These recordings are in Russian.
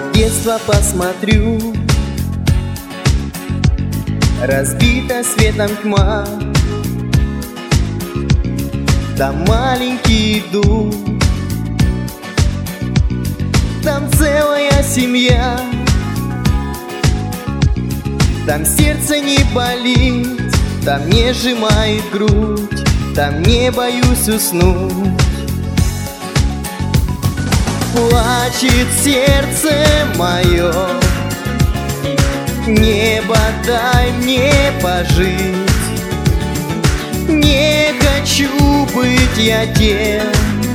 детство посмотрю, разбита светом тьма. Там маленький иду, там целая семья. Там сердце не болит, там не сжимает грудь, там не боюсь уснуть. Плачет сердце мое, небо дай мне пожить. Не хочу быть я тем,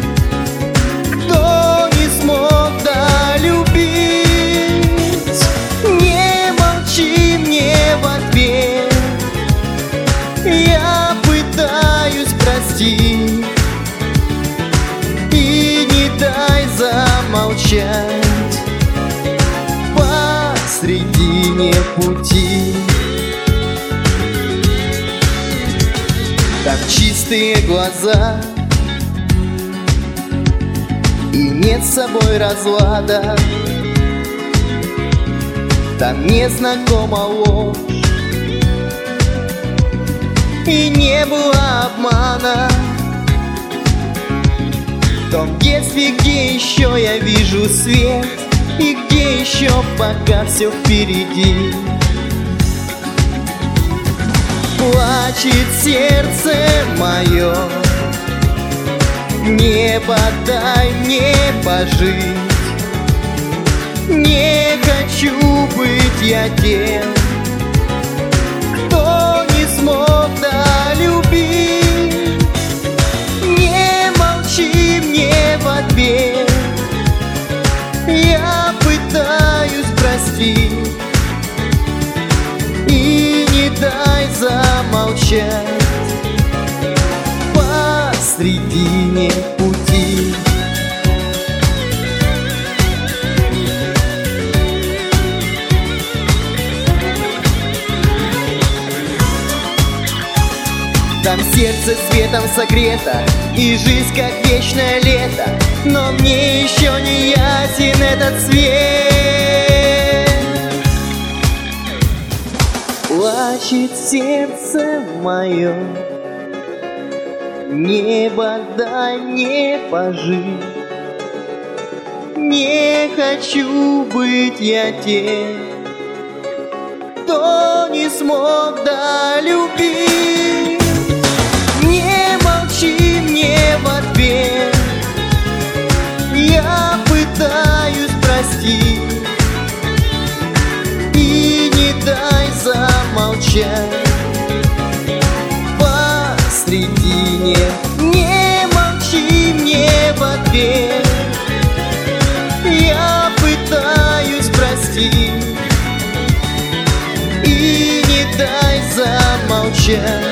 кто не смог долюбить. Не молчи мне в ответ, я пытаюсь простить. И не дай замолчать посредине пути. Там чистые глаза, и нет с собой разлада. Там незнакома ложь, и не было обмана. В том детстве, где еще я вижу свет, и где еще пока все впереди. Плачет сердце мое, небо дай мне пожить. Не хочу быть я тем, кто не смог долюбить. Не молчи мне в ответ, я пытаюсь простить. И не дай замолчать посредине пути. Там сердце светом согрето, и жизнь как вечное лето, но мне еще не ясен этот свет. Плачет сердце мое, небо дай мне пожить. Не хочу быть я тем, кто не смог долюбить. Не молчи мне в ответ, я пытаюсь простить. И не дай замолчать посредине. Не молчи мне в ответ, я пытаюсь простить. И не дай замолчать